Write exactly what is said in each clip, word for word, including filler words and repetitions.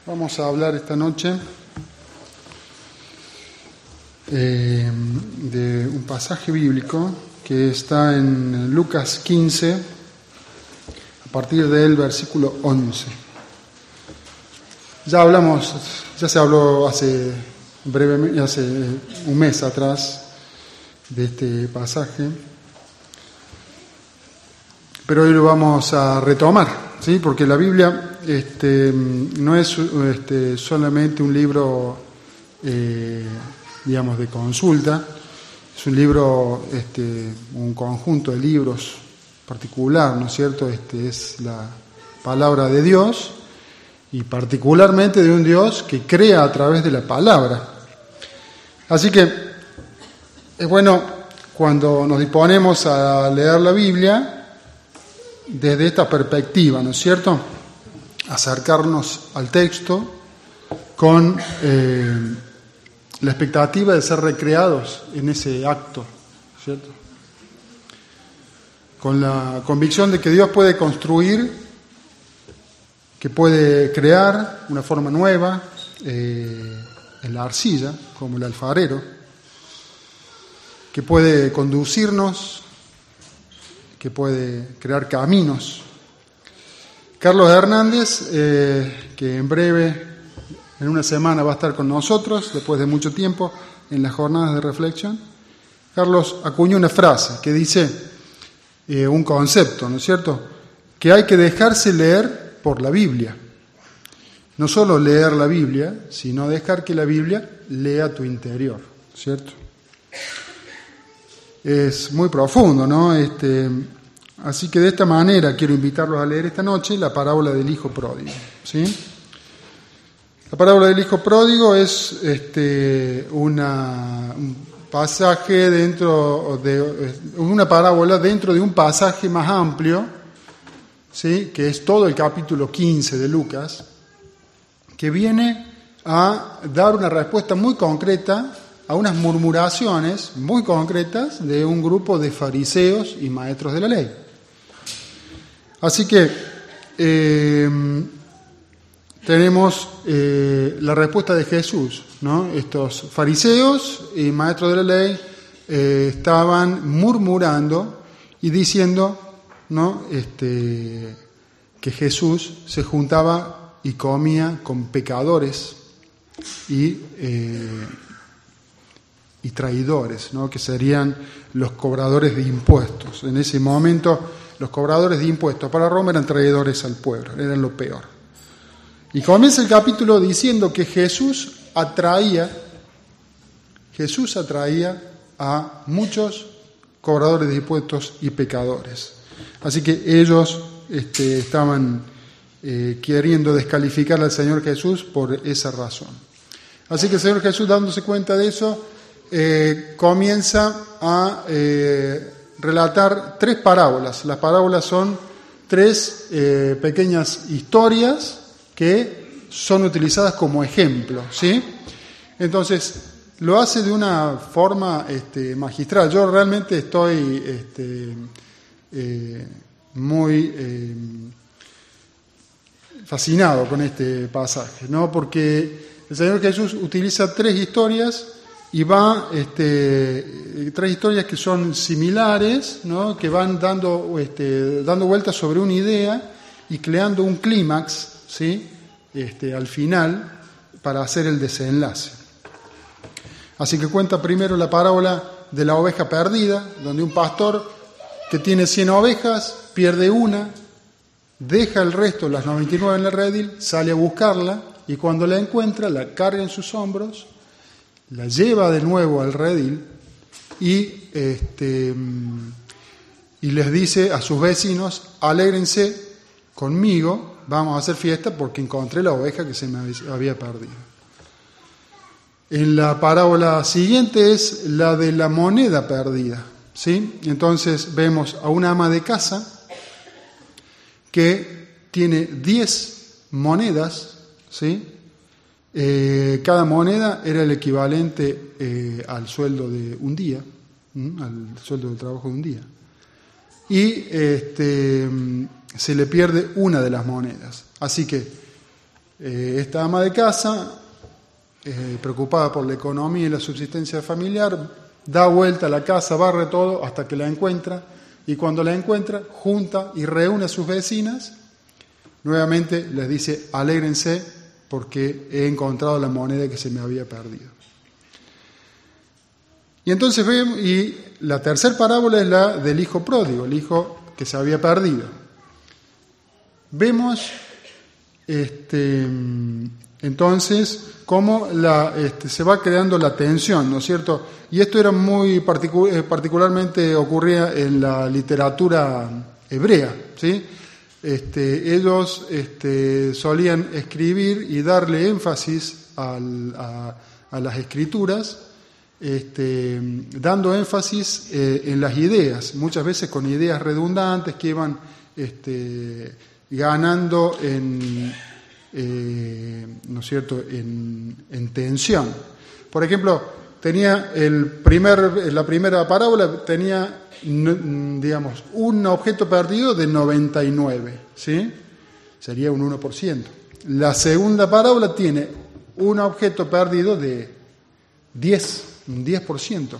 Vamos a hablar esta noche eh, de un pasaje bíblico que está en Lucas quince, a partir del versículo once. Ya hablamos, ya se habló hace brevemente, hace un mes atrás de este pasaje, pero hoy lo vamos a retomar. Sí, porque la Biblia este, no es este, solamente un libro, eh, digamos, de consulta, es un libro, este, un conjunto de libros particular, ¿no es cierto? Este, es la palabra de Dios y particularmente de un Dios que crea a través de la palabra. Así que es bueno cuando nos disponemos a leer la Biblia desde esta perspectiva, ¿no es cierto? Acercarnos al texto con eh, la expectativa de ser recreados en ese acto, ¿cierto? Con la convicción de que Dios puede construir, que puede crear una forma nueva eh, en la arcilla, como el alfarero, que puede conducirnos, que puede crear caminos. Carlos Hernández, eh, que en breve, en una semana, va a estar con nosotros, después de mucho tiempo, en las jornadas de reflexión. Carlos acuñó una frase que dice, eh, un concepto, ¿no es cierto?, que hay que dejarse leer por la Biblia. No solo leer la Biblia, sino dejar que la Biblia lea tu interior, ¿cierto? Es muy profundo, ¿no? Este, así que de esta manera quiero invitarlos a leer esta noche la parábola del hijo pródigo, ¿sí? La parábola del hijo pródigo es este, una, un pasaje dentro de una parábola dentro de un pasaje más amplio, ¿sí? Que es todo el capítulo quince de Lucas, que viene a dar una respuesta muy concreta a unas murmuraciones muy concretas de un grupo de fariseos y maestros de la ley. Así que eh, tenemos eh, la respuesta de Jesús, ¿no? Estos fariseos y maestros de la ley eh, estaban murmurando y diciendo, ¿no?, este, que Jesús se juntaba y comía con pecadores y eh, y traidores, ¿no?, que serían los cobradores de impuestos. En ese momento, los cobradores de impuestos para Roma eran traidores al pueblo, eran lo peor. Y comienza el capítulo diciendo que Jesús atraía, Jesús atraía a muchos cobradores de impuestos y pecadores. Así que ellos este, estaban eh, queriendo descalificar al Señor Jesús por esa razón. Así que el Señor Jesús, dándose cuenta de eso, Eh, comienza a eh, relatar tres parábolas. Las parábolas son tres eh, pequeñas historias que son utilizadas como ejemplo, ¿sí? Entonces, lo hace de una forma este, magistral. Yo realmente estoy este, eh, muy eh, fascinado con este pasaje, ¿no? Porque el Señor Jesús utiliza tres historias y va, este, tres historias que son similares, ¿no?, que van dando, este, dando vueltas sobre una idea y creando un clímax, ¿sí?, este, al final, para hacer el desenlace. Así que cuenta primero la parábola de la oveja perdida, donde un pastor que tiene cien ovejas pierde una, deja el resto, las noventa y nueve en el redil, sale a buscarla y cuando la encuentra la carga en sus hombros, la lleva de nuevo al redil y, este, y les dice a sus vecinos, alégrense conmigo, vamos a hacer fiesta porque encontré la oveja que se me había perdido. En la parábola siguiente es la de la moneda perdida, ¿sí? Entonces vemos a una ama de casa que tiene diez monedas, ¿sí? Eh, cada moneda era el equivalente eh, al sueldo de un día, ¿m? al sueldo del trabajo de un día. Y este, se le pierde una de las monedas. Así que Eh, esta ama de casa, eh, preocupada por la economía y la subsistencia familiar, da vuelta a la casa, barre todo hasta que la encuentra, y cuando la encuentra, junta y reúne a sus vecinas, nuevamente les dice: alégrense porque he encontrado la moneda que se me había perdido. Y entonces vemos, y la tercera parábola es la del hijo pródigo, el hijo que se había perdido. Vemos este, entonces cómo la, este, se va creando la tensión, ¿no es cierto? Y esto era muy particu- particularmente ocurría en la literatura hebrea, ¿sí? Este, ellos este, solían escribir y darle énfasis al, a, a las escrituras, este, dando énfasis eh, en las ideas, muchas veces con ideas redundantes que iban este, ganando en, eh, ¿no es cierto?, en, en tensión. Por ejemplo, tenía el primer, la primera parábola tenía, digamos, un objeto perdido de noventa y nueve, ¿sí? Sería un uno por ciento. La segunda parábola tiene un objeto perdido de diez, un diez por ciento.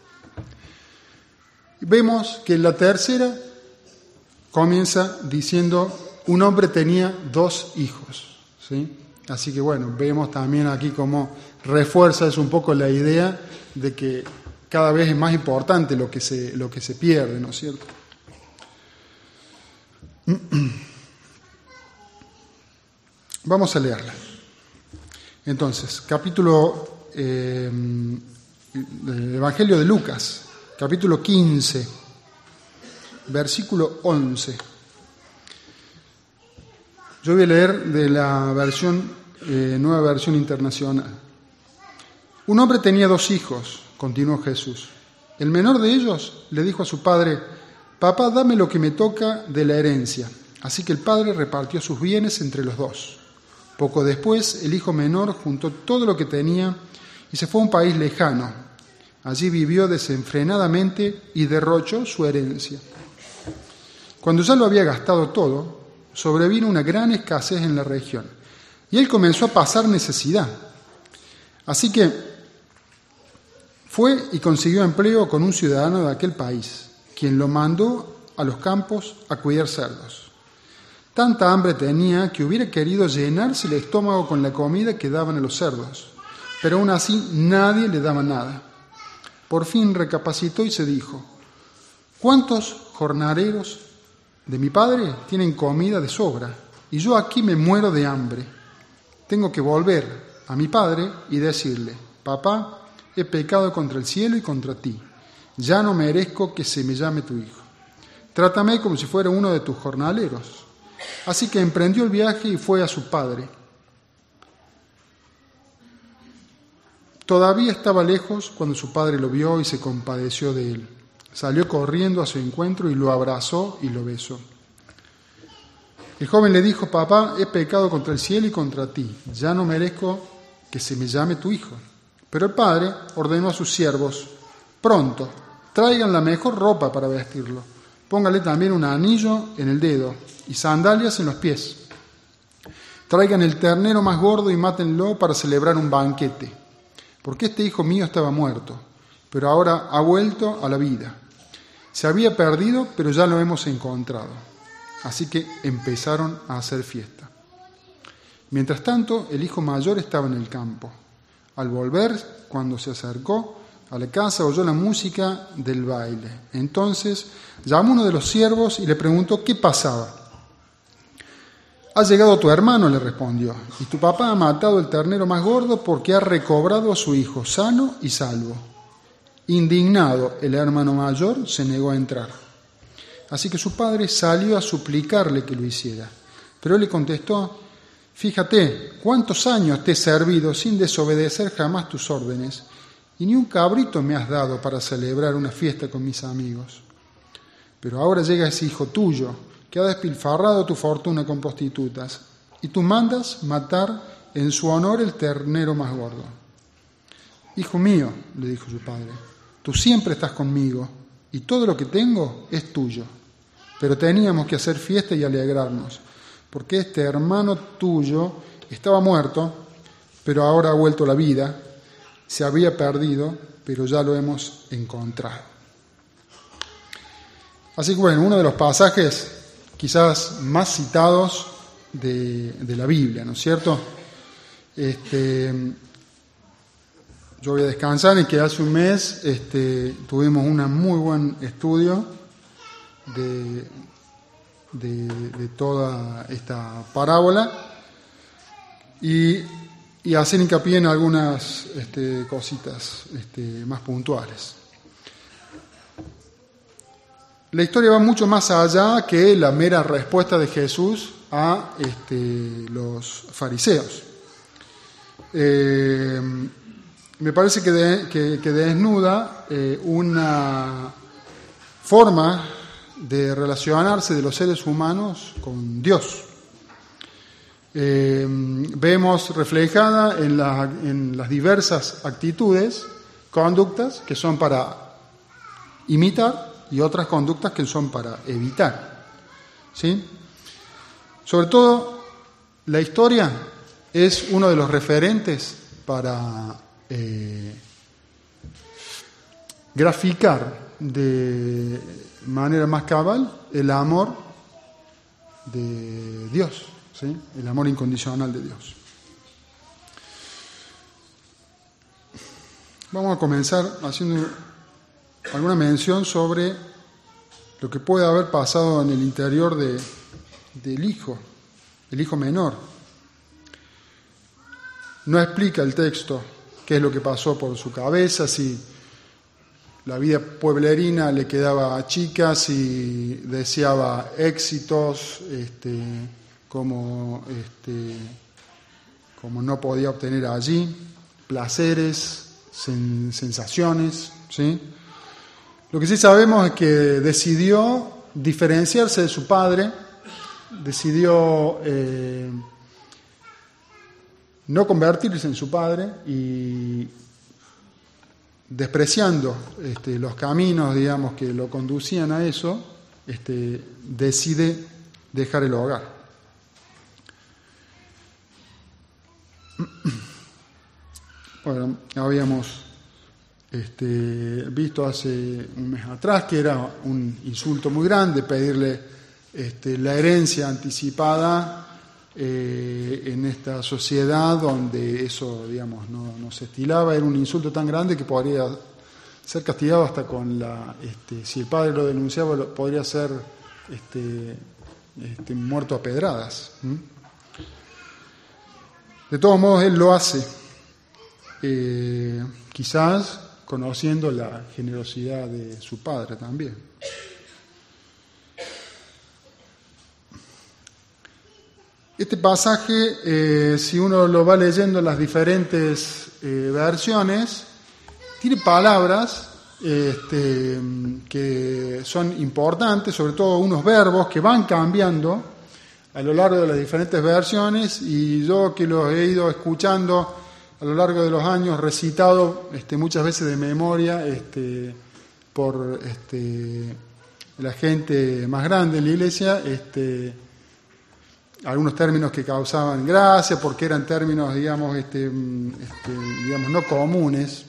Vemos que la tercera comienza diciendo: un hombre tenía dos hijos, ¿sí? Así que bueno, vemos también aquí cómo refuerza es un poco la idea de que cada vez es más importante lo que se, lo que se pierde, ¿no es cierto? Vamos a leerla. Entonces, capítulo, eh, el Evangelio de Lucas, capítulo quince, versículo once. Yo voy a leer de la versión, eh, nueva versión internacional. Un hombre tenía dos hijos, continuó Jesús. El menor de ellos le dijo a su padre: papá, dame lo que me toca de la herencia. Así que el padre repartió sus bienes entre los dos. Poco después, el hijo menor juntó todo lo que tenía y se fue a un país lejano. Allí vivió desenfrenadamente y derrochó su herencia. Cuando ya lo había gastado todo, sobrevino una gran escasez en la región y él comenzó a pasar necesidad. Así que fue y consiguió empleo con un ciudadano de aquel país, quien lo mandó a los campos a cuidar cerdos. Tanta hambre tenía que hubiera querido llenarse el estómago con la comida que daban a los cerdos, pero aún así nadie le daba nada. Por fin recapacitó y se dijo: ¿cuántos jornaleros de mi padre tienen comida de sobra y yo aquí me muero de hambre? Tengo que volver a mi padre y decirle: papá, he pecado contra el cielo y contra ti. Ya no merezco que se me llame tu hijo. Trátame como si fuera uno de tus jornaleros. Así que emprendió el viaje y fue a su padre. Todavía estaba lejos cuando su padre lo vio y se compadeció de él. Salió corriendo a su encuentro y lo abrazó y lo besó. El joven le dijo: papá, he pecado contra el cielo y contra ti. Ya no merezco que se me llame tu hijo. Pero el padre ordenó a sus siervos: pronto, traigan la mejor ropa para vestirlo. Póngale también un anillo en el dedo y sandalias en los pies. Traigan el ternero más gordo y mátenlo para celebrar un banquete. Porque este hijo mío estaba muerto, pero ahora ha vuelto a la vida. Se había perdido, pero ya lo hemos encontrado. Así que empezaron a hacer fiesta. Mientras tanto, el hijo mayor estaba en el campo. Al volver, cuando se acercó a la casa, oyó la música del baile. Entonces llamó a uno de los siervos y le preguntó qué pasaba. Ha llegado tu hermano, le respondió, y tu papá ha matado el ternero más gordo porque ha recobrado a su hijo sano y salvo. Indignado, el hermano mayor se negó a entrar. Así que su padre salió a suplicarle que lo hiciera. Pero él le contestó: fíjate, cuántos años te he servido sin desobedecer jamás tus órdenes, y ni un cabrito me has dado para celebrar una fiesta con mis amigos. Pero ahora llega ese hijo tuyo, que ha despilfarrado tu fortuna con prostitutas, y tú mandas matar en su honor el ternero más gordo. Hijo mío, le dijo su padre, tú siempre estás conmigo, y todo lo que tengo es tuyo. Pero teníamos que hacer fiesta y alegrarnos, porque este hermano tuyo estaba muerto, pero ahora ha vuelto a la vida, se había perdido, pero ya lo hemos encontrado. Así que bueno, uno de los pasajes quizás más citados de, de la Biblia, ¿no es cierto? Este, yo voy a descansar en que hace un mes este, tuvimos un muy buen estudio de, de, de toda esta parábola y, y hacer hincapié en algunas este, cositas este, más puntuales. La historia va mucho más allá que la mera respuesta de Jesús a este, los fariseos. Eh, me parece que, de, que, que desnuda eh, una forma de relacionarse de los seres humanos con Dios. Eh, vemos reflejada en, la, en las diversas actitudes, conductas que son para imitar y otras conductas que son para evitar. ¿Sí? Sobre todo, la historia es uno de los referentes para eh, graficar de manera más cabal el amor de Dios, ¿sí? El amor incondicional de Dios. Vamos a comenzar haciendo alguna mención sobre lo que puede haber pasado en el interior de, del hijo, el hijo menor. No explica el texto qué es lo que pasó por su cabeza, si la vida pueblerina le quedaba chica, si deseaba éxitos, este, como, este, como no podía obtener allí, placeres, sen, sensaciones, ¿sí? Lo que sí sabemos es que decidió diferenciarse de su padre, decidió eh, no convertirse en su padre y, despreciando este, los caminos, digamos, que lo conducían a eso, este, decide dejar el hogar. Bueno, habíamos Este, visto hace un mes atrás que era un insulto muy grande pedirle este, la herencia anticipada eh, en esta sociedad donde eso, digamos, no, no se estilaba. Era un insulto tan grande que podría ser castigado hasta con la, este, si el padre lo denunciaba, lo, podría ser este, este, muerto a pedradas. ¿Mm? De todos modos, él lo hace, eh, quizás conociendo la generosidad de su padre también. Este pasaje, eh, si uno lo va leyendo en las diferentes eh, versiones, tiene palabras este, que son importantes, sobre todo unos verbos que van cambiando a lo largo de las diferentes versiones, y yo que los he ido escuchando a lo largo de los años, recitado este, muchas veces de memoria este, por este, la gente más grande en la iglesia, este, algunos términos que causaban gracia, porque eran términos, digamos, este, este, digamos, no comunes,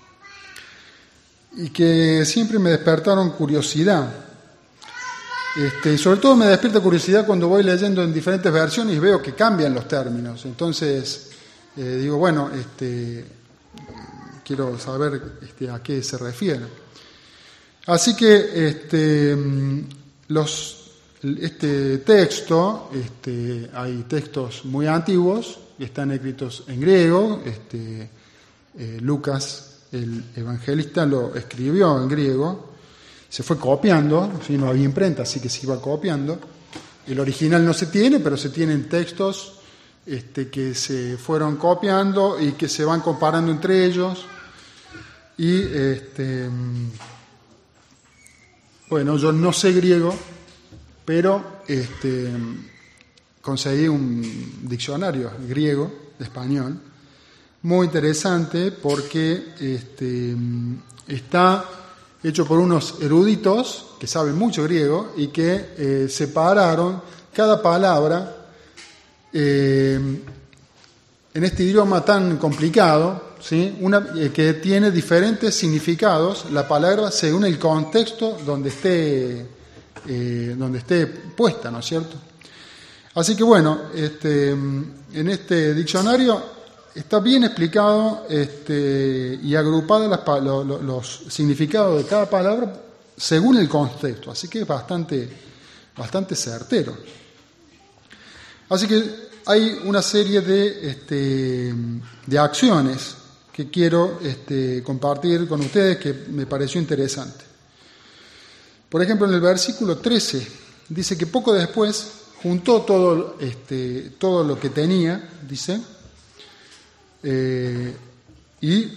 y que siempre me despertaron curiosidad. Este, sobre todo me despierta curiosidad cuando voy leyendo en diferentes versiones y veo que cambian los términos. Entonces, Eh, digo, bueno, este, quiero saber este, a qué se refiere. Así que este, los, este texto, este, hay textos muy antiguos que están escritos en griego. Este, eh, Lucas, el evangelista, lo escribió en griego, se fue copiando, ¿sí? No había imprenta, así que se iba copiando. El original no se tiene, pero se tienen textos Este, que se fueron copiando y que se van comparando entre ellos. Y este, bueno, yo no sé griego, pero este, conseguí un diccionario griego, de español, muy interesante porque este, está hecho por unos eruditos que saben mucho griego y que eh, separaron cada palabra Eh, en este idioma tan complicado, ¿sí? Una, eh, que tiene diferentes significados la palabra según el contexto donde esté, eh, donde esté puesta, ¿no es cierto? Así que bueno, este, en este diccionario está bien explicado este, y agrupados las, lo, lo, los significados de cada palabra según el contexto, así que es bastante, bastante certero. Así que hay una serie de, este, de acciones que quiero este, compartir con ustedes que me pareció interesante. Por ejemplo, en el versículo trece dice que poco después juntó todo, este, todo lo que tenía, dice, eh, y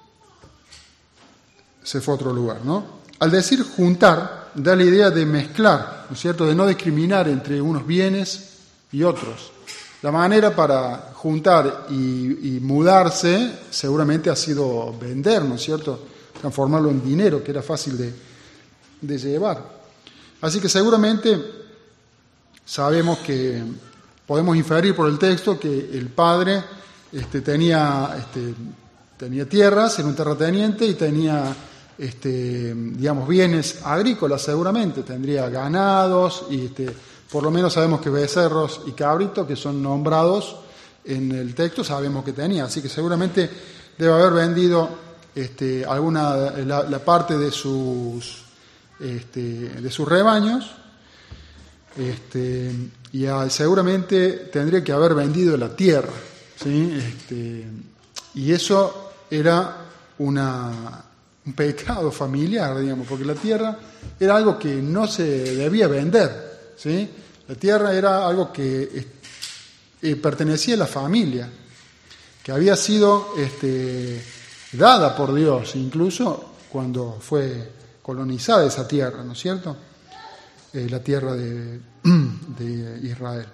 se fue a otro lugar, ¿no? Al decir juntar, da la idea de mezclar, ¿no es cierto?, de no discriminar entre unos bienes y otros. La manera para juntar y, y mudarse seguramente ha sido vender, ¿no es cierto?, transformarlo en dinero, que era fácil de, de llevar. Así que seguramente sabemos que podemos inferir por el texto que el padre este, tenía, este, tenía tierras, era un terrateniente y tenía, este, digamos, bienes agrícolas seguramente, tendría ganados y este, por lo menos sabemos que becerros y cabritos, que son nombrados en el texto, sabemos que tenía, así que seguramente debe haber vendido este, alguna la, la parte de sus este, de sus rebaños. Este, y a, seguramente tendría que haber vendido la tierra, ¿sí? Este, y eso era una, un pecado familiar, digamos, porque la tierra era algo que no se debía vender, ¿sí? La tierra era algo que eh, pertenecía a la familia, que había sido este, dada por Dios, incluso cuando fue colonizada esa tierra, ¿no es cierto?, Eh, la tierra de, de Israel.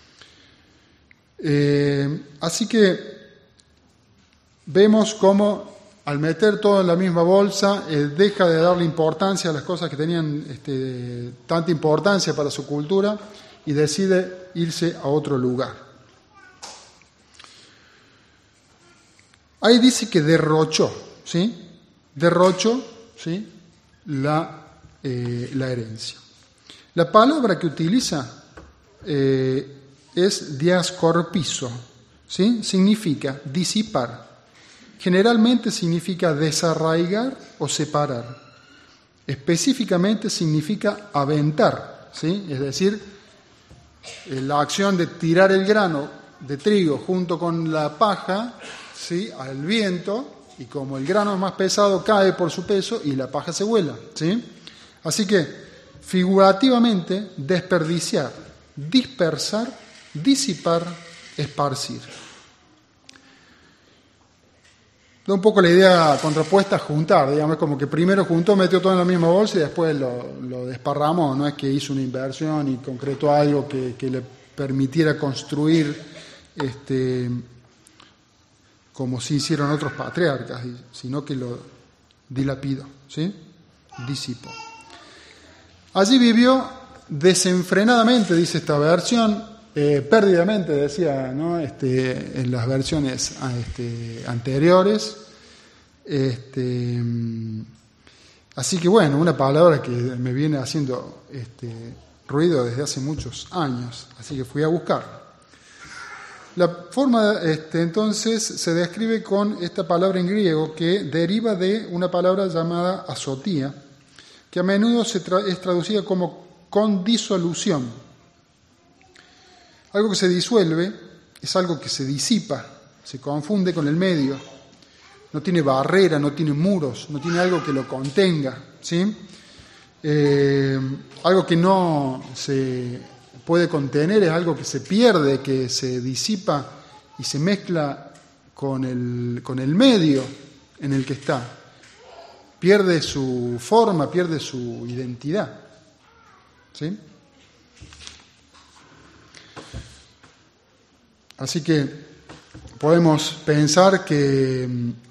Eh, así que vemos cómo al meter todo en la misma bolsa, eh, deja de darle importancia a las cosas que tenían este, tanta importancia para su cultura y decide irse a otro lugar. Ahí dice que derrochó, ¿sí? Derrochó, ¿sí?, la, eh, la herencia. La palabra que utiliza eh, es diascorpizo, ¿sí? Significa disipar. Generalmente significa desarraigar o separar. Específicamente significa aventar, ¿sí? Es decir, la acción de tirar el grano de trigo junto con la paja, ¿sí?, al viento, y como el grano es más pesado cae por su peso y la paja se vuela, ¿sí? Así que figurativamente, desperdiciar, dispersar, disipar, esparcir. Da un poco la idea contrapuesta a juntar, digamos, como que primero juntó, metió todo en la misma bolsa y después lo, lo desparramó, no es que hizo una inversión y concretó algo que, que le permitiera construir este, como si hicieron otros patriarcas, sino que lo dilapidó, ¿sí? Disipó. Allí vivió desenfrenadamente, dice esta versión, eh, perdidamente, decía, ¿no?, este, en las versiones este, anteriores. Este, así que bueno, una palabra que me viene haciendo este, ruido desde hace muchos años, así que fui a buscarla. La forma este, entonces se describe con esta palabra en griego que deriva de una palabra llamada azotía, que a menudo se tra- es traducida como con disolución. Algo que se disuelve es algo que se disipa, se confunde con el medio, no tiene barrera, no tiene muros, no tiene algo que lo contenga, ¿sí? Eh, algo que no se puede contener es algo que se pierde, que se disipa y se mezcla con el, con el medio en el que está. Pierde su forma, pierde su identidad, ¿sí? Así que podemos pensar que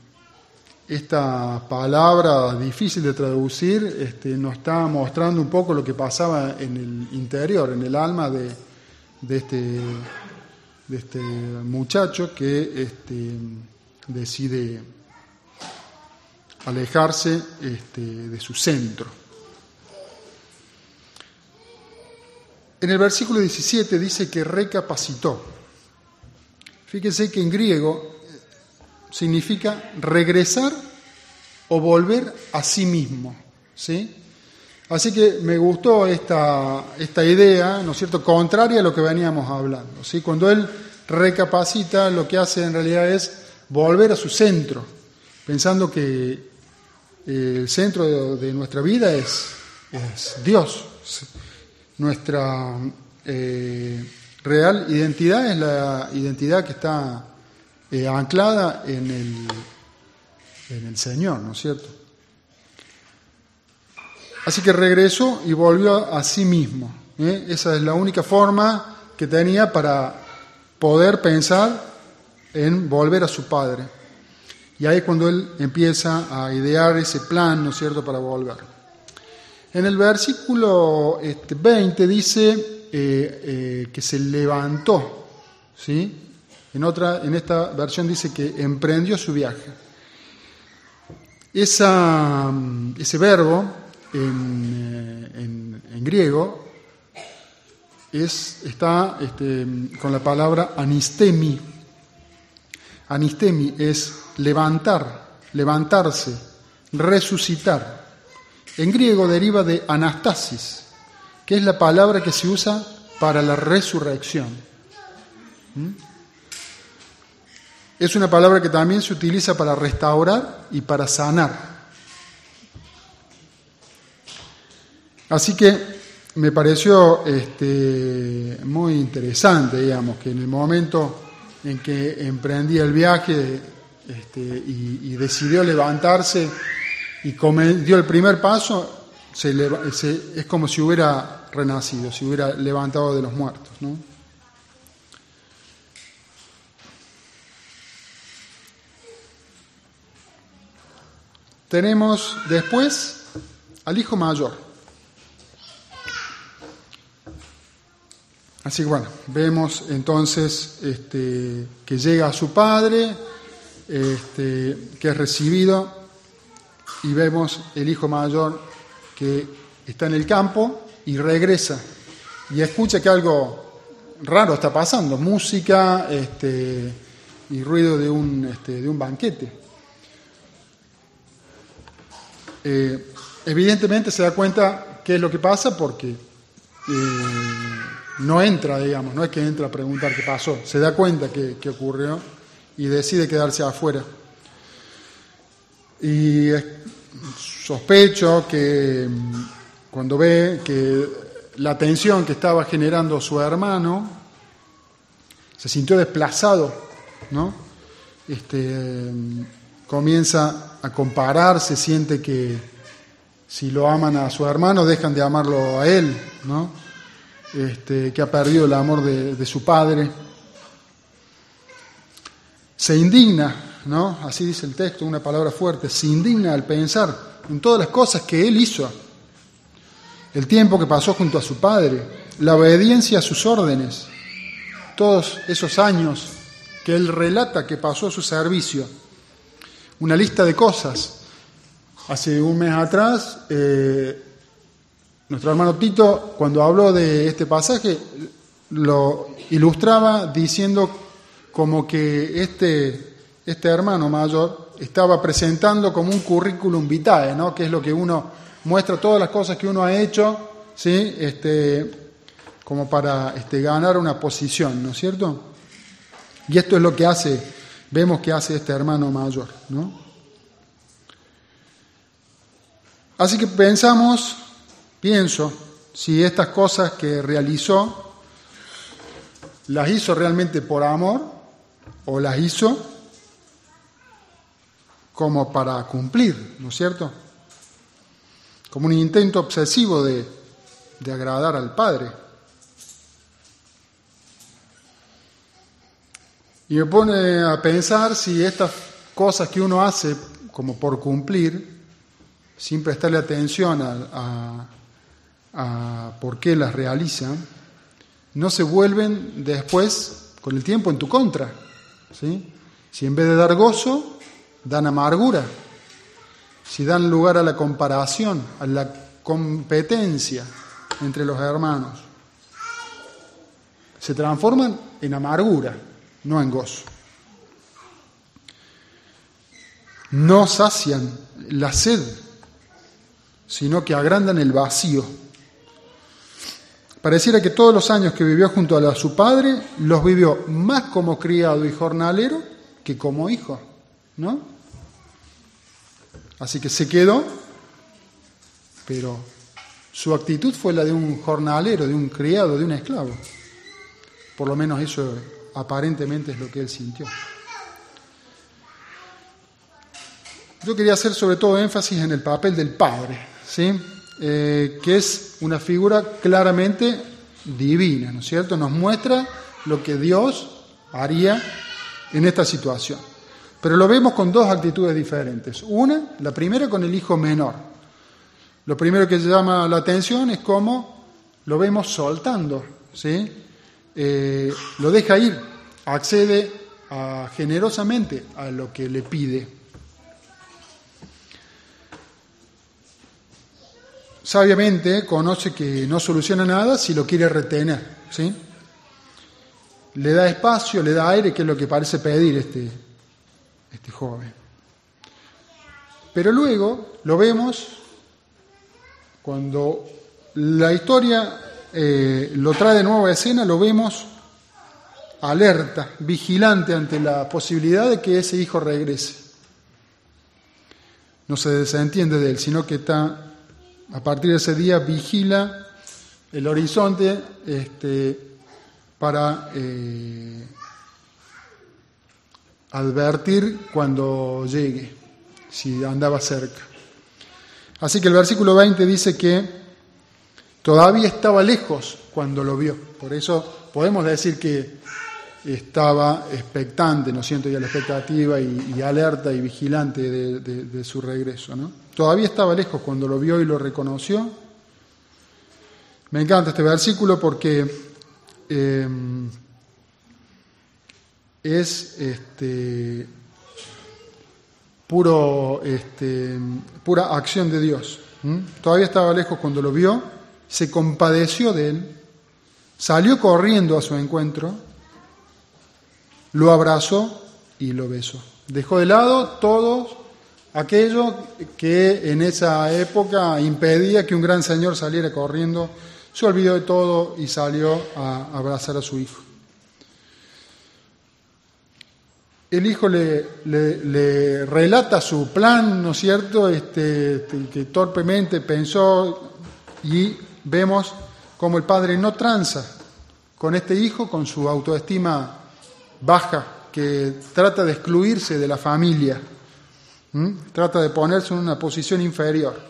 esta palabra difícil de traducir este, nos está mostrando un poco lo que pasaba en el interior, en el alma de, de, este, de este muchacho que este, decide alejarse este, de su centro. En el versículo diecisiete dice que recapacitó. Fíjense que en griego significa regresar o volver a sí mismo, ¿sí? Así que me gustó esta, esta idea, ¿no es cierto?, contraria a lo que veníamos hablando, ¿sí? Cuando él recapacita, lo que hace en realidad es volver a su centro, pensando que el centro de, de nuestra vida es, es Dios. Nuestra eh, real identidad es la identidad que está eh, anclada en el, en el Señor, ¿no es cierto? Así que regresó y volvió a sí mismo, ¿eh? Esa es la única forma que tenía para poder pensar en volver a su Padre. Y ahí es cuando él empieza a idear ese plan, ¿no es cierto?, para volver. En el versículo este, veinte dice eh, eh, que se levantó, ¿sí? En otra, en esta versión dice que emprendió su viaje. Esa, ese verbo en, en, en griego es, está este, con la palabra anistemi. Anistemi es levantar, levantarse, resucitar. En griego deriva de anastasis, que es la palabra que se usa para la resurrección. ¿Mm? Es una palabra que también se utiliza para restaurar y para sanar. Así que me pareció este, muy interesante, digamos, que en el momento en que emprendía el viaje este, y, y decidió levantarse y como dio el primer paso, se, se, es como si hubiera renacido, si hubiera levantado de los muertos, ¿no? Tenemos después al hijo mayor. Así que bueno, vemos entonces este, que llega a su padre, este, que es recibido, y vemos el hijo mayor que está en el campo y regresa y escucha que algo raro está pasando, música este, y ruido de un, este, de un banquete. Eh, evidentemente se da cuenta qué es lo que pasa porque eh, no entra, digamos, no es que entra a preguntar qué pasó, se da cuenta que, que ocurrió y decide quedarse afuera. Y sospecho que cuando ve que la tensión que estaba generando su hermano, se sintió desplazado, ¿no? Este, comienza a compararse, siente que si lo aman a su hermano, dejan de amarlo a él, ¿no? Este, que ha perdido el amor de, de su padre. Se indigna, ¿no? Así dice el texto, una palabra fuerte, se indigna al pensar en todas las cosas que él hizo, el tiempo que pasó junto a su padre, la obediencia a sus órdenes, todos esos años que él relata que pasó a su servicio, una lista de cosas. Hace un mes atrás, eh, nuestro hermano Tito, cuando habló de este pasaje, lo ilustraba diciendo como que este, este hermano mayor estaba presentando como un currículum vitae, ¿no? Que es lo que uno muestra, todas las cosas que uno ha hecho, ¿sí? Este, como para este, ganar una posición, ¿no es cierto? Y esto es lo que hace, vemos que hace este hermano mayor, ¿no? Así que pensamos, pienso, si estas cosas que realizó las hizo realmente por amor o las hizo como para cumplir, ¿no es cierto? Como un intento obsesivo de, de agradar al Padre. Y me pone a pensar si estas cosas que uno hace como por cumplir, sin prestarle atención a, a, a por qué las realizan, no se vuelven después con el tiempo en tu contra, ¿sí? Si en vez de dar gozo, dan amargura, si dan lugar a la comparación, a la competencia entre los hermanos, se transforman en amargura, no en gozo. No sacian la sed, sino que agrandan el vacío. Pareciera que todos los años que vivió junto a su padre, los vivió más como criado y jornalero que como hijo, ¿no? Así que se quedó, pero su actitud fue la de un jornalero, de un criado, de un esclavo. Por lo menos eso aparentemente es lo que él sintió. Yo quería hacer sobre todo énfasis en el papel del padre, ¿sí? Eh, que es una figura claramente divina, ¿no es cierto? Nos muestra lo que Dios haría en esta situación. Pero lo vemos con dos actitudes diferentes. Una, la primera con el hijo menor. Lo primero que llama la atención es cómo lo vemos soltando, ¿sí? Eh, lo deja ir, accede a, generosamente a lo que le pide. Sabiamente conoce que no soluciona nada si lo quiere retener, ¿sí? Le da espacio, le da aire, que es lo que parece pedir este, este joven. Pero luego lo vemos cuando la historia eh, lo trae de nuevo a escena, lo vemos alerta, vigilante ante la posibilidad de que ese hijo regrese. No se desentiende de él, sino que está, a partir de ese día, vigila el horizonte este, para eh, advertir cuando llegue, si andaba cerca. Así que el versículo veinte dice que todavía estaba lejos cuando lo vio. Por eso podemos decir que estaba expectante, no siento ya la expectativa y, y alerta y vigilante de, de, de su regreso, ¿no? Todavía estaba lejos cuando lo vio y lo reconoció. Me encanta este versículo porque eh, es este, puro, este, pura acción de Dios. ¿Mm? Todavía estaba lejos cuando lo vio, se compadeció de él, salió corriendo a su encuentro, lo abrazó y lo besó. Dejó de lado todo aquello que en esa época impedía que un gran señor saliera corriendo, se olvidó de todo y salió a abrazar a su hijo. El hijo le, le, le relata su plan, ¿no es cierto?, este, que torpemente pensó, y vemos cómo el padre no tranza con este hijo, con su autoestima baja, que trata de excluirse de la familia. ¿Mm? Trata de ponerse en una posición inferior.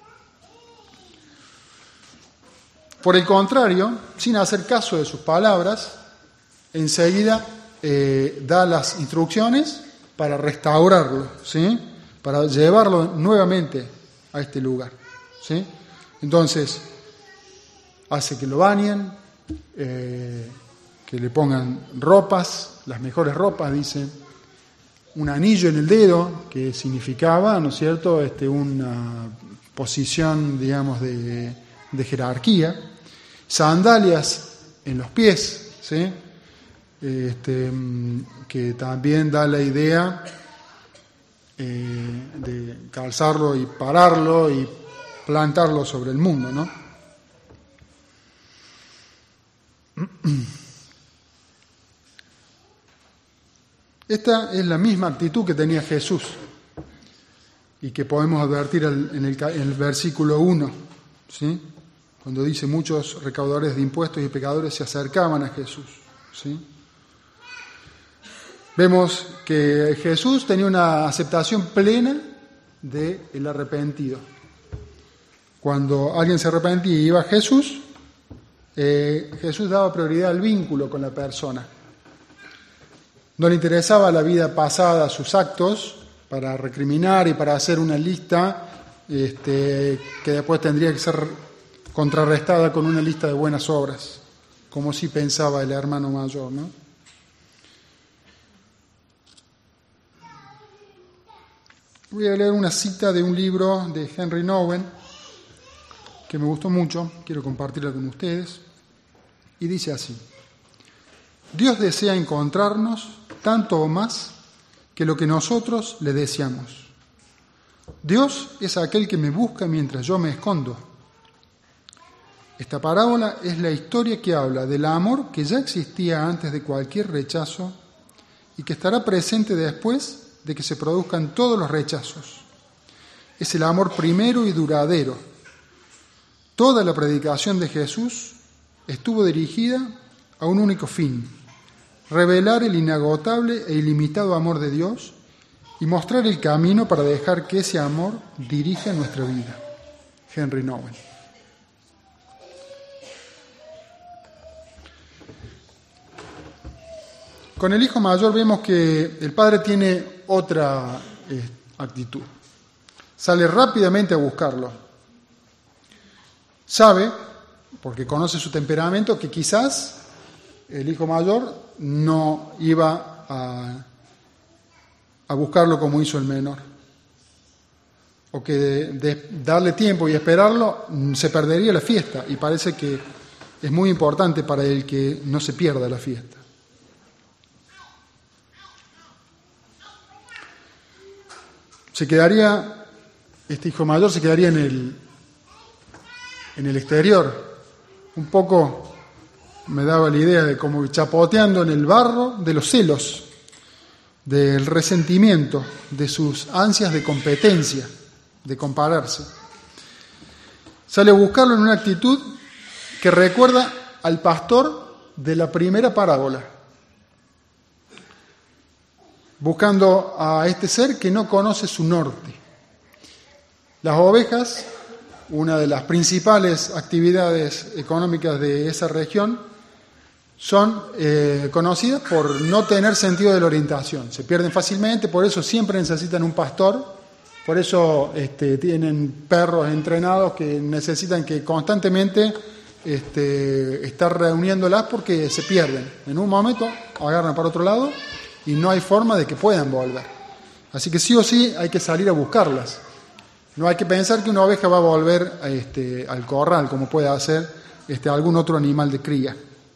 Por el contrario, sin hacer caso de sus palabras, enseguida eh, da las instrucciones para restaurarlo, ¿sí? Para llevarlo nuevamente a este lugar, ¿sí? Entonces, hace que lo bañen, eh, que le pongan ropas, las mejores ropas, dice, un anillo en el dedo, que significaba, ¿no es cierto?, este, una posición, digamos, de, de jerarquía, sandalias en los pies, ¿sí?, este, que también da la idea eh, de calzarlo y pararlo y plantarlo sobre el mundo, ¿no? Esta es la misma actitud que tenía Jesús y que podemos advertir en el, en el versículo uno, ¿sí?, cuando dice: muchos recaudadores de impuestos y pecadores se acercaban a Jesús, ¿sí? Vemos que Jesús tenía una aceptación plena del arrepentido. Cuando alguien se arrepentía y iba a Jesús, eh, Jesús daba prioridad al vínculo con la persona. No le interesaba la vida pasada, sus actos, para recriminar y para hacer una lista este, que después tendría que ser contrarrestada con una lista de buenas obras, como sí pensaba el hermano mayor, ¿no? Voy a leer una cita de un libro de Henry Nouwen que me gustó mucho, quiero compartirla con ustedes, y dice así: Dios desea encontrarnos tanto o más que lo que nosotros le deseamos. Dios es aquel que me busca mientras yo me escondo. Esta parábola es la historia que habla del amor que ya existía antes de cualquier rechazo y que estará presente después de que se produzcan todos los rechazos. Es el amor primero y duradero. Toda la predicación de Jesús estuvo dirigida a un único fin: revelar el inagotable e ilimitado amor de Dios y mostrar el camino para dejar que ese amor dirija nuestra vida. Henry Nouwen. Con el hijo mayor vemos que el padre tiene otra eh, actitud. Sale rápidamente a buscarlo. Sabe, porque conoce su temperamento, que quizás el hijo mayor no iba a, a buscarlo como hizo el menor. O que de, de darle tiempo y esperarlo se perdería la fiesta. Y parece que es muy importante para él que no se pierda la fiesta. Se quedaría, este hijo mayor se quedaría en el, en el exterior. Un poco me daba la idea de como chapoteando en el barro de los celos, del resentimiento, de sus ansias de competencia, de compararse. Sale a buscarlo en una actitud que recuerda al pastor de la primera parábola, buscando a este ser que no conoce su norte. Las ovejas, una de las principales actividades económicas de esa región, son eh, conocidas por no tener sentido de la orientación. Se pierden fácilmente, por eso siempre necesitan un pastor, por eso este, tienen perros entrenados que necesitan que constantemente este, estar reuniéndolas porque se pierden. En un momento agarran para otro lado y no hay forma de que puedan volver. Así que sí o sí hay que salir a buscarlas. No hay que pensar que una oveja va a volver este, al corral, como puede hacer este, algún otro animal de cría.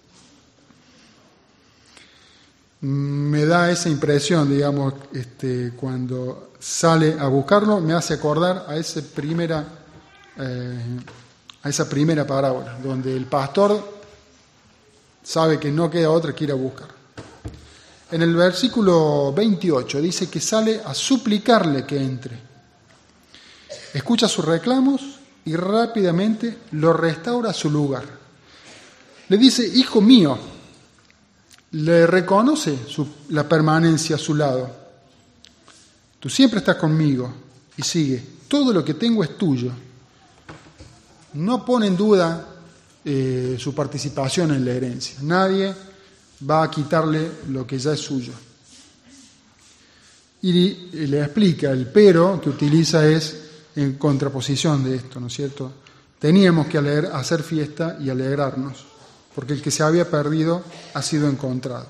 Me da esa impresión, digamos, este, cuando sale a buscarlo, me hace acordar a, ese primera, eh, a esa primera parábola, donde el pastor sabe que no queda otra que ir a buscar. En el versículo veintiocho dice que sale a suplicarle que entre. Escucha sus reclamos y rápidamente lo restaura a su lugar. Le dice: hijo mío, le reconoce su, la permanencia a su lado. Tú siempre estás conmigo. Y sigue: todo lo que tengo es tuyo. No pone en duda eh, su participación en la herencia. Nadie va a quitarle lo que ya es suyo. Y le explica, el pero que utiliza es en contraposición de esto, ¿no es cierto? Teníamos que alegrar, hacer fiesta y alegrarnos, porque el que se había perdido ha sido encontrado.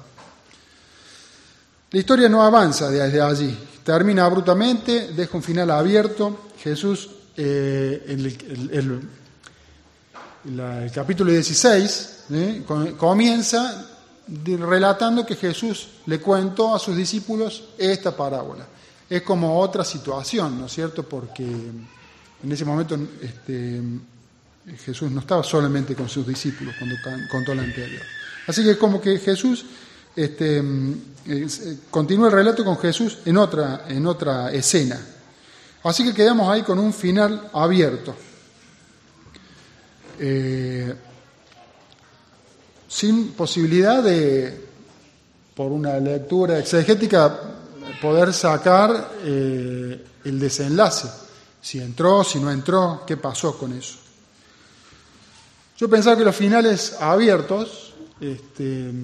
La historia no avanza desde allí, termina abruptamente, deja un final abierto. Jesús, eh, en el, el, el, la, el capítulo dieciséis, ¿eh? comienza relatando que Jesús le contó a sus discípulos esta parábola. Es como otra situación, ¿no es cierto? Porque en ese momento este, Jesús no estaba solamente con sus discípulos cuando contó la anterior. Así que es como que Jesús este, eh, continúa el relato con Jesús en otra, en otra escena. Así que quedamos ahí con un final abierto. Eh, sin posibilidad de, por una lectura exegética, poder sacar eh, el desenlace. Si entró, si no entró, qué pasó con eso. Yo pensaba que los finales abiertos, este,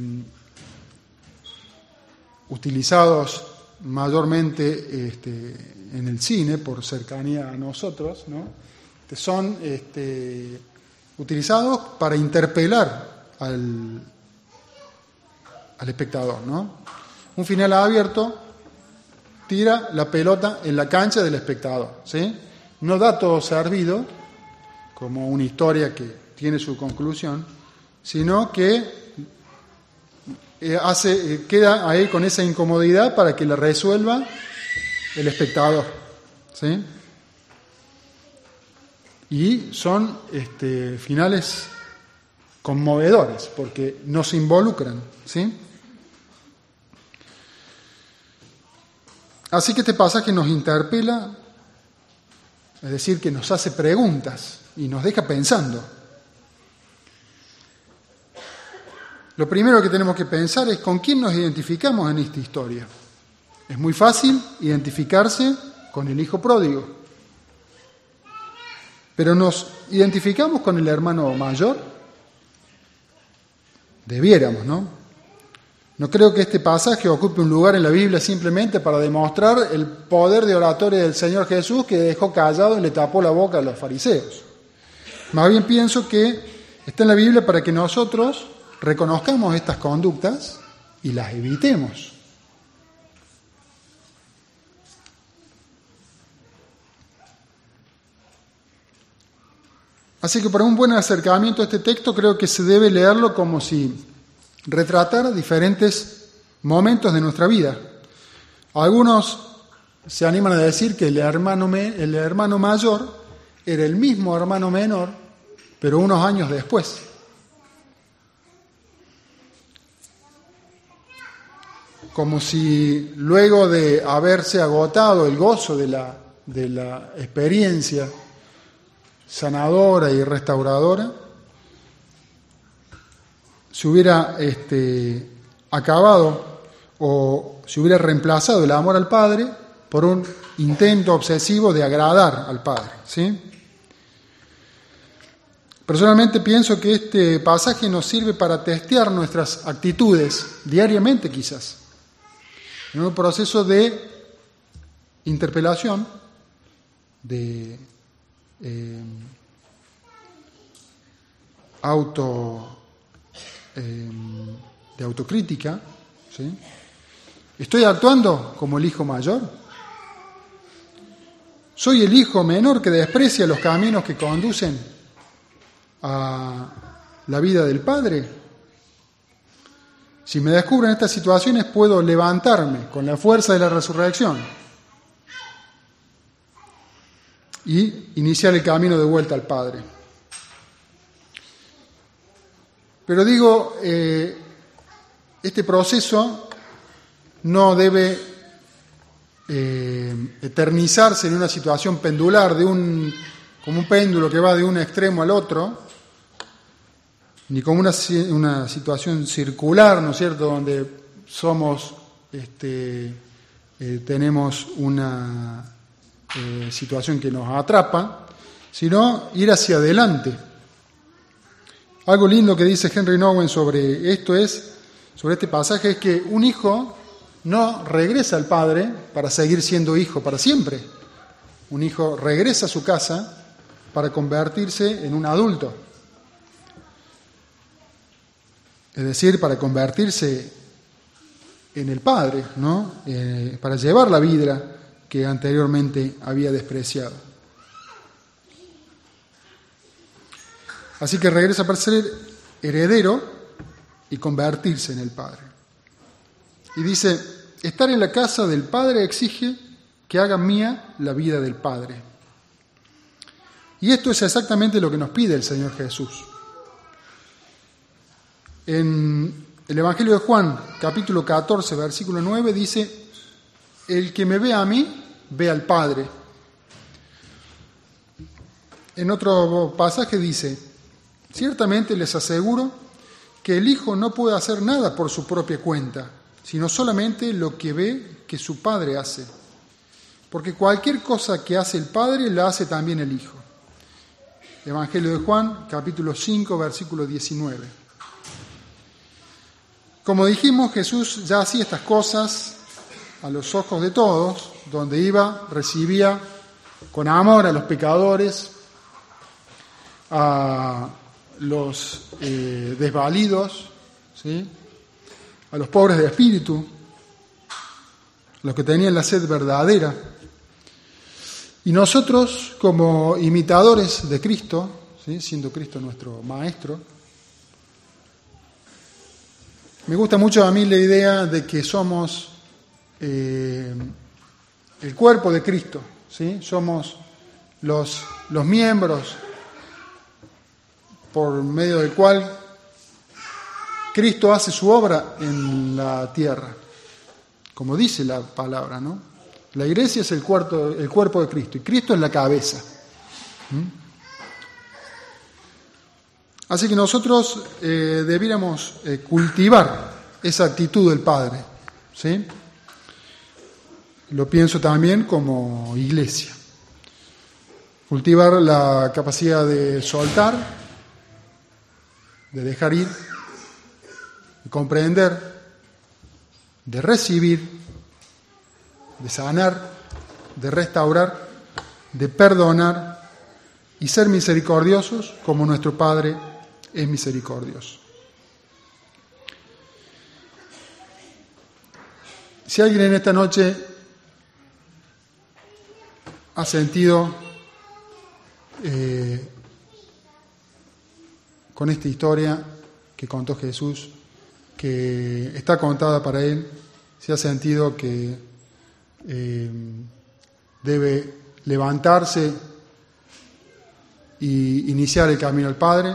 utilizados mayormente este, en el cine, por cercanía a nosotros, ¿no? son este, utilizados para interpelar al, al espectador, ¿no? Un final abierto tira la pelota en la cancha del espectador, ¿sí? No da todo servido, como una historia que tiene su conclusión, sino que eh, hace, eh, queda ahí con esa incomodidad para que la resuelva el espectador, ¿sí? Y son este, finales conmovedores, porque nos involucran, ¿sí? Así que este pasaje nos interpela, es decir, que nos hace preguntas y nos deja pensando. Lo primero que tenemos que pensar es con quién nos identificamos en esta historia. Es muy fácil identificarse con el hijo pródigo, pero ¿nos identificamos con el hermano mayor? Debiéramos, ¿no? No creo que este pasaje ocupe un lugar en la Biblia simplemente para demostrar el poder de oratoria del Señor Jesús, que dejó callado y le tapó la boca a los fariseos. Más bien pienso que está en la Biblia para que nosotros reconozcamos estas conductas y las evitemos. Así que para un buen acercamiento a este texto creo que se debe leerlo como si retratara diferentes momentos de nuestra vida. Algunos se animan a decir que el hermano, me, el hermano mayor era el mismo hermano menor, pero unos años después. Como si luego de haberse agotado el gozo de la, de la experiencia sanadora y restauradora, se hubiera este, acabado o se hubiera reemplazado el amor al Padre por un intento obsesivo de agradar al Padre, ¿sí? Personalmente pienso que este pasaje nos sirve para testear nuestras actitudes diariamente, quizás, en un proceso de interpelación, de eh, auto eh, de autocrítica, ¿sí? ¿Estoy actuando como el hijo mayor? ¿Soy el hijo menor que desprecia los caminos que conducen a la vida del Padre? Si me descubro en estas situaciones, puedo levantarme con la fuerza de la resurrección y iniciar el camino de vuelta al Padre. Pero digo, eh, este proceso no debe eh, eternizarse en una situación pendular, de un, como un péndulo que va de un extremo al otro, ni como una, una situación circular, ¿no es cierto?, donde somos, este, eh, tenemos una eh, situación que nos atrapa, sino ir hacia adelante. Algo lindo que dice Henry Nouwen sobre esto es, sobre este pasaje, es que un hijo no regresa al padre para seguir siendo hijo para siempre. Un hijo regresa a su casa para convertirse en un adulto. Es decir, para convertirse en el padre, ¿no? Eh, para llevar la vida que anteriormente había despreciado. Así que regresa para ser heredero y convertirse en el Padre. Y dice, estar en la casa del Padre exige que haga mía la vida del Padre. Y esto es exactamente lo que nos pide el Señor Jesús. En el Evangelio de Juan, capítulo catorce, versículo nueve, dice, el que me ve a mí, ve al Padre. En otro pasaje dice, ciertamente les aseguro que el Hijo no puede hacer nada por su propia cuenta, sino solamente lo que ve que su Padre hace. Porque cualquier cosa que hace el Padre, la hace también el Hijo. Evangelio de Juan, capítulo cinco, versículo diecinueve. Como dijimos, Jesús ya hacía estas cosas a los ojos de todos, donde iba, recibía con amor a los pecadores, a los eh, desvalidos, ¿sí?, a los pobres de espíritu, los que tenían la sed verdadera. Y nosotros, como imitadores de Cristo, ¿sí?, siendo Cristo nuestro Maestro, me gusta mucho a mí la idea de que somos eh, el cuerpo de Cristo, ¿sí? Somos los, los miembros por medio del cual Cristo hace su obra en la tierra, como dice la palabra, ¿no? La iglesia es el cuerpo, el cuerpo de Cristo y Cristo es la cabeza. ¿Mm? Así que nosotros eh, debiéramos eh, cultivar esa actitud del Padre, ¿sí? Lo pienso también como iglesia. Cultivar la capacidad de soltar, de dejar ir, de comprender, de recibir, de sanar, de restaurar, de perdonar y ser misericordiosos como nuestro Padre es misericordioso. Si alguien en esta noche ha sentido eh, con esta historia que contó Jesús, que está contada para él, si ha sentido que eh, debe levantarse y iniciar el camino al Padre,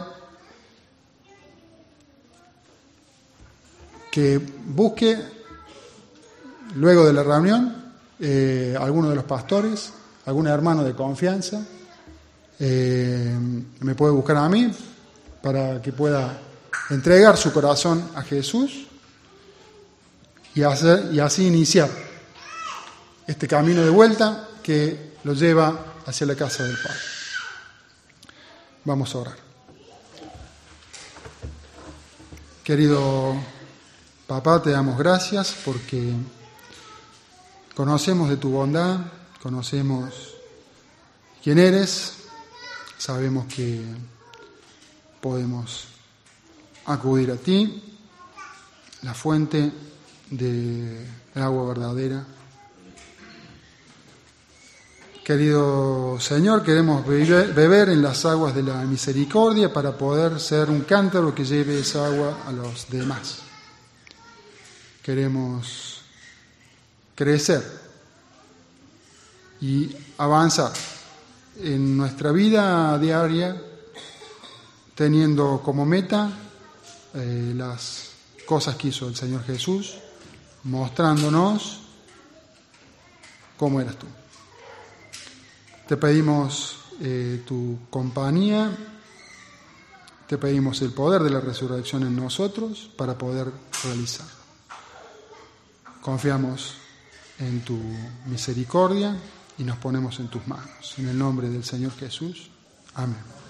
que busque luego de la reunión eh, alguno de los pastores, algún hermano de confianza, eh, me puede buscar a mí para que pueda entregar su corazón a Jesús y, hacer, y así iniciar este camino de vuelta que lo lleva hacia la casa del Padre. Vamos a orar. Querido Papá, te damos gracias porque conocemos de tu bondad, conocemos quién eres, sabemos que podemos acudir a ti, la fuente de agua verdadera. Querido Señor, queremos beber en las aguas de la misericordia para poder ser un cántaro que lleve esa agua a los demás. Queremos crecer y avanzar en nuestra vida diaria, teniendo como meta eh, las cosas que hizo el Señor Jesús, mostrándonos cómo eras tú. Te pedimos eh, tu compañía, te pedimos el poder de la resurrección en nosotros para poder realizarlo. Confiamos en tu misericordia y nos ponemos en tus manos. En el nombre del Señor Jesús. Amén.